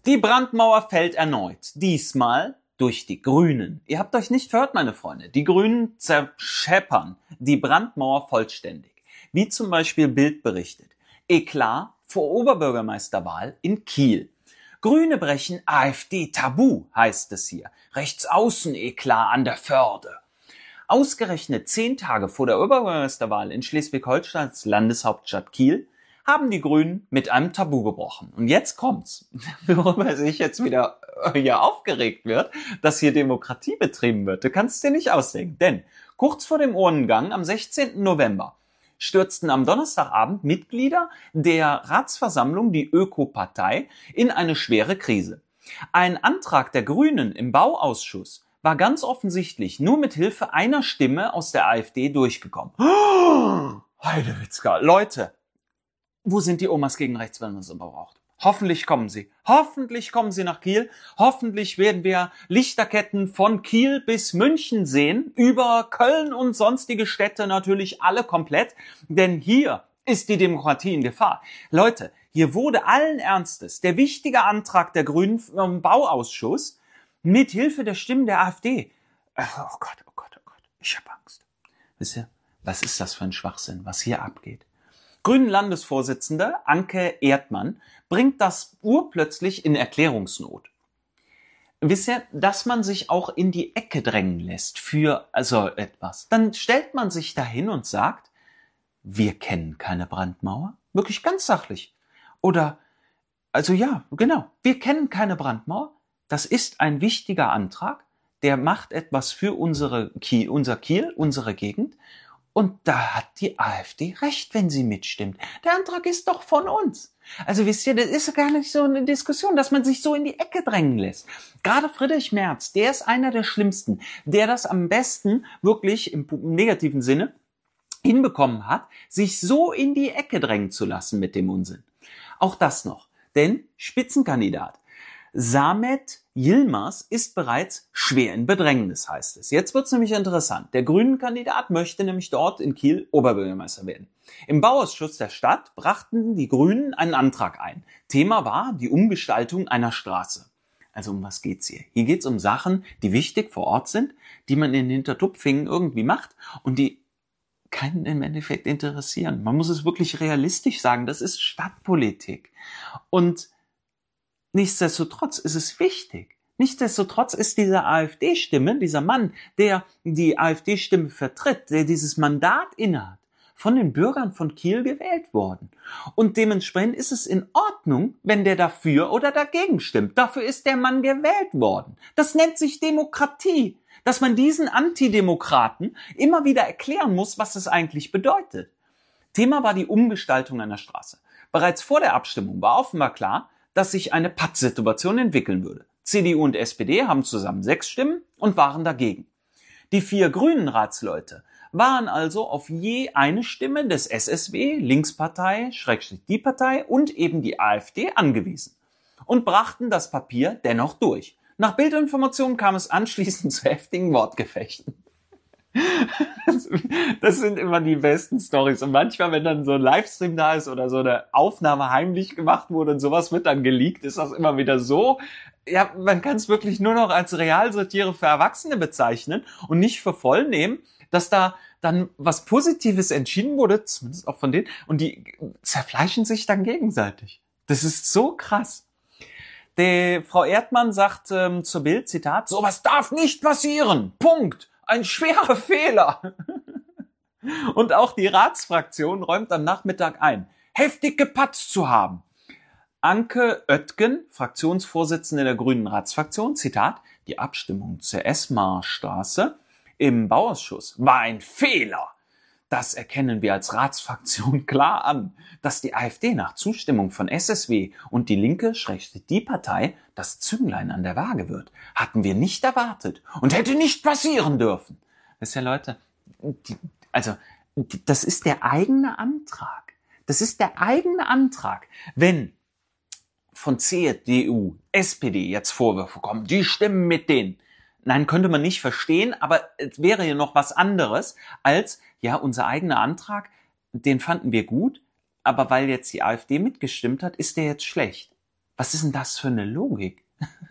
Die Brandmauer fällt erneut. Diesmal durch die Grünen. Ihr habt euch nicht verhört, meine Freunde. Die Grünen zerscheppern die Brandmauer vollständig. Wie zum Beispiel Bild berichtet. Eklat vor Oberbürgermeisterwahl in Kiel. Grüne brechen AfD-Tabu, heißt es hier. Rechtsaußen-Eklat an der Förde. Ausgerechnet 10 Tage vor der Oberbürgermeisterwahl in Schleswig-Holsteins Landeshauptstadt Kiel haben die Grünen mit einem Tabu gebrochen. Und jetzt kommt's, worüber sich jetzt wieder hier aufgeregt wird, dass hier Demokratie betrieben wird. Du kannst es dir nicht ausdenken. Denn kurz vor dem Urnengang am 16. November stürzten am Donnerstagabend Mitglieder der Ratsversammlung, die Öko-Partei, in eine schwere Krise. Ein Antrag der Grünen im Bauausschuss war ganz offensichtlich nur mit Hilfe einer Stimme aus der AfD durchgekommen. Heidewitzka, Leute, wo sind die Omas gegen rechts, wenn man sie braucht? Hoffentlich kommen sie. Hoffentlich kommen sie nach Kiel. Hoffentlich werden wir Lichterketten von Kiel bis München sehen. Über Köln und sonstige Städte natürlich alle komplett. Denn hier ist die Demokratie in Gefahr. Leute, hier wurde allen Ernstes der wichtige Antrag der Grünen im Bauausschuss mit Hilfe der Stimmen der AfD. Oh Gott, oh Gott, oh Gott. Ich habe Angst. Wisst ihr, was ist das für ein Schwachsinn, was hier abgeht? Grünen-Landesvorsitzende Anke Erdmann bringt das urplötzlich in Erklärungsnot. Wisst ihr, dass man sich auch in die Ecke drängen lässt für so etwas. Dann stellt man sich dahin und sagt, wir kennen keine Brandmauer. Wirklich ganz sachlich. Oder, also ja, genau, wir kennen keine Brandmauer. Das ist ein wichtiger Antrag, der macht etwas für unser Kiel, unsere Gegend. Und da hat die AfD recht, wenn sie mitstimmt. Der Antrag ist doch von uns. Also wisst ihr, das ist gar nicht so eine Diskussion, dass man sich so in die Ecke drängen lässt. Gerade Friedrich Merz, der ist einer der Schlimmsten, der das am besten wirklich im negativen Sinne hinbekommen hat, sich so in die Ecke drängen zu lassen mit dem Unsinn. Auch das noch. Denn Spitzenkandidat Samet Yilmaz ist bereits schwer in Bedrängnis, heißt es. Jetzt wird's nämlich interessant. Der Grünen-Kandidat möchte nämlich dort in Kiel Oberbürgermeister werden. Im Bauausschuss der Stadt brachten die Grünen einen Antrag ein. Thema war die Umgestaltung einer Straße. Also um was geht's hier? Hier geht's um Sachen, die wichtig vor Ort sind, die man in Hintertupfingen irgendwie macht und die keinen im Endeffekt interessieren. Man muss es wirklich realistisch sagen. Das ist Stadtpolitik. Und nichtsdestotrotz ist es wichtig. Nichtsdestotrotz ist diese AfD-Stimme, dieser Mann, der die AfD-Stimme vertritt, der dieses Mandat innehat, von den Bürgern von Kiel gewählt worden. Und dementsprechend ist es in Ordnung, wenn der dafür oder dagegen stimmt. Dafür ist der Mann gewählt worden. Das nennt sich Demokratie. Dass man diesen Antidemokraten immer wieder erklären muss, was das eigentlich bedeutet. Thema war die Umgestaltung einer Straße. Bereits vor der Abstimmung war offenbar klar, dass sich eine Pattsituation entwickeln würde. CDU und SPD haben zusammen 6 Stimmen und waren dagegen. Die 4 grünen Ratsleute waren also auf je eine Stimme des SSW, Linkspartei, die Partei und eben die AfD angewiesen und brachten das Papier dennoch durch. Nach Bildinformationen kam es anschließend zu heftigen Wortgefechten. Das sind immer die besten Storys. Und manchmal, wenn dann so ein Livestream da ist oder so eine Aufnahme heimlich gemacht wurde und sowas wird dann geleakt, ist das immer wieder so. Ja, man kann es wirklich nur noch als Realsatire für Erwachsene bezeichnen und nicht für voll nehmen, dass da dann was Positives entschieden wurde, zumindest auch von denen, und die zerfleischen sich dann gegenseitig. Das ist so krass. Die Frau Erdmann sagt zur Bild, Zitat, sowas darf nicht passieren. Punkt. Ein schwerer Fehler. Und auch die Ratsfraktion räumt am Nachmittag ein, heftig gepatzt zu haben. Anke Oetken, Fraktionsvorsitzende der Grünen Ratsfraktion, Zitat, die Abstimmung zur Esmarstraße im Bauausschuss war ein Fehler. Das erkennen wir als Ratsfraktion klar an, dass die AfD nach Zustimmung von SSW und die Linke, die Partei, das Zünglein an der Waage wird. Hatten wir nicht erwartet und hätte nicht passieren dürfen. Wisst ihr, Leute, das ist der eigene Antrag. Das ist der eigene Antrag. Wenn von CDU, SPD jetzt Vorwürfe kommen, die stimmen mit denen. Nein, könnte man nicht verstehen, aber es wäre ja noch was anderes als, ja, unser eigener Antrag, den fanden wir gut, aber weil jetzt die AfD mitgestimmt hat, ist der jetzt schlecht. Was ist denn das für eine Logik?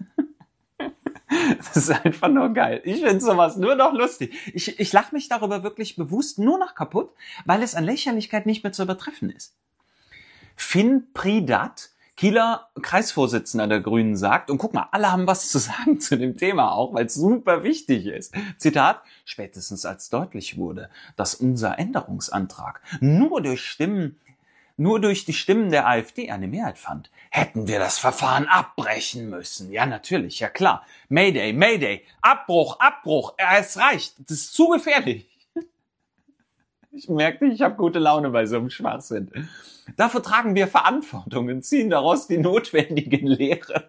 Das ist einfach nur geil. Ich finde sowas nur noch lustig. Ich lache mich darüber wirklich bewusst nur noch kaputt, weil es an Lächerlichkeit nicht mehr zu übertreffen ist. Finn Pridat, Kieler Kreisvorsitzender der Grünen, sagt, und guck mal, alle haben was zu sagen zu dem Thema auch, weil es super wichtig ist. Zitat, spätestens als deutlich wurde, dass unser Änderungsantrag nur durch die Stimmen der AfD eine Mehrheit fand, hätten wir das Verfahren abbrechen müssen. Ja, natürlich, ja klar. Mayday, Mayday, Abbruch, Abbruch, es reicht, das ist zu gefährlich. Ich merke, ich habe gute Laune bei so einem Schwachsinn. Dafür tragen wir Verantwortung und ziehen daraus die notwendigen Lehren.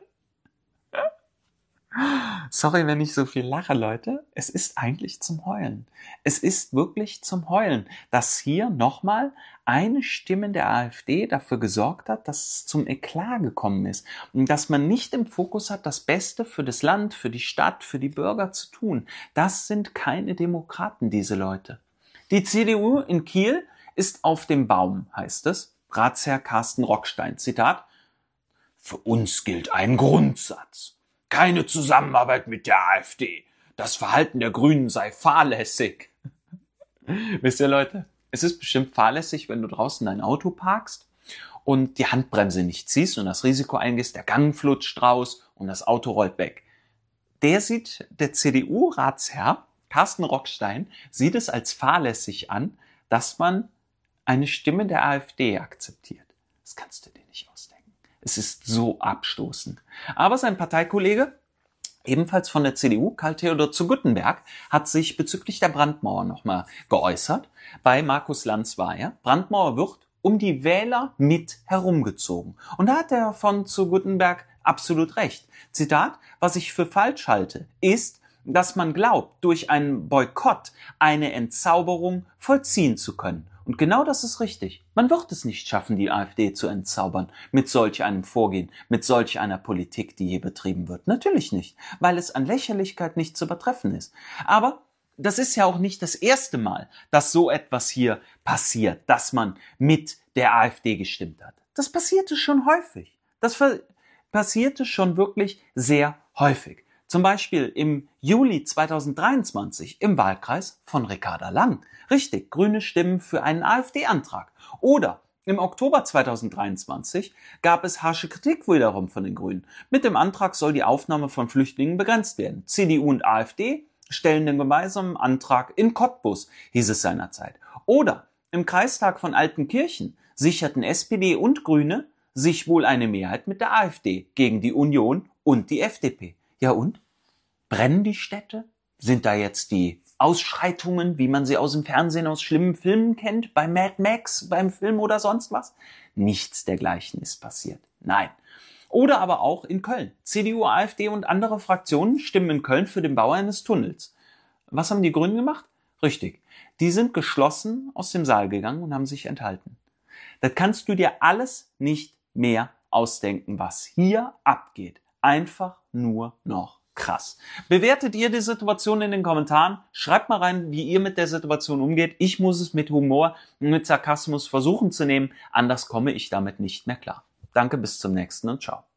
Sorry, wenn ich so viel lache, Leute. Es ist eigentlich zum Heulen. Es ist wirklich zum Heulen, dass hier nochmal eine Stimme der AfD dafür gesorgt hat, dass es zum Eklat gekommen ist und dass man nicht im Fokus hat, das Beste für das Land, für die Stadt, für die Bürger zu tun. Das sind keine Demokraten, diese Leute. Die CDU in Kiel ist auf dem Baum, heißt es. Ratsherr Carsten Rockstein, Zitat, für uns gilt ein Grundsatz. Keine Zusammenarbeit mit der AfD. Das Verhalten der Grünen sei fahrlässig. Wisst ihr, Leute, es ist bestimmt fahrlässig, wenn du draußen dein Auto parkst und die Handbremse nicht ziehst und das Risiko eingehst, der Gang flutscht raus und das Auto rollt weg. Der CDU-Ratsherr, Carsten Rockstein, sieht es als fahrlässig an, dass man eine Stimme der AfD akzeptiert. Das kannst du dir nicht ausdenken. Es ist so abstoßend. Aber sein Parteikollege, ebenfalls von der CDU, Karl Theodor zu Guttenberg, hat sich bezüglich der Brandmauer nochmal geäußert. Bei Markus Lanz war er. Brandmauer wird um die Wähler mit herumgezogen. Und da hat er von zu Guttenberg absolut recht. Zitat, was ich für falsch halte, ist, dass man glaubt, durch einen Boykott eine Entzauberung vollziehen zu können. Und genau das ist richtig. Man wird es nicht schaffen, die AfD zu entzaubern mit solch einem Vorgehen, mit solch einer Politik, die hier betrieben wird. Natürlich nicht, weil es an Lächerlichkeit nicht zu übertreffen ist. Aber das ist ja auch nicht das erste Mal, dass so etwas hier passiert, dass man mit der AfD gestimmt hat. Das passierte schon häufig. Das passierte schon wirklich sehr häufig. Zum Beispiel im Juli 2023 im Wahlkreis von Ricarda Lang. Richtig, Grüne stimmen für einen AfD-Antrag. Oder im Oktober 2023 gab es harsche Kritik wiederum von den Grünen. Mit dem Antrag soll die Aufnahme von Flüchtlingen begrenzt werden. CDU und AfD stellen den gemeinsamen Antrag in Cottbus, hieß es seinerzeit. Oder im Kreistag von Altenkirchen sicherten SPD und Grüne sich wohl eine Mehrheit mit der AfD gegen die Union und die FDP. Ja und? Brennen die Städte? Sind da jetzt die Ausschreitungen, wie man sie aus dem Fernsehen, aus schlimmen Filmen kennt, bei Mad Max, beim Film oder sonst was? Nichts dergleichen ist passiert. Nein. Oder aber auch in Köln. CDU, AfD und andere Fraktionen stimmen in Köln für den Bau eines Tunnels. Was haben die Grünen gemacht? Richtig. Die sind geschlossen aus dem Saal gegangen und haben sich enthalten. Das kannst du dir alles nicht mehr ausdenken, was hier abgeht. Einfach nur noch krass. Bewertet ihr die Situation in den Kommentaren? Schreibt mal rein, wie ihr mit der Situation umgeht. Ich muss es mit Humor und mit Sarkasmus versuchen zu nehmen. Anders komme ich damit nicht mehr klar. Danke, bis zum nächsten und ciao.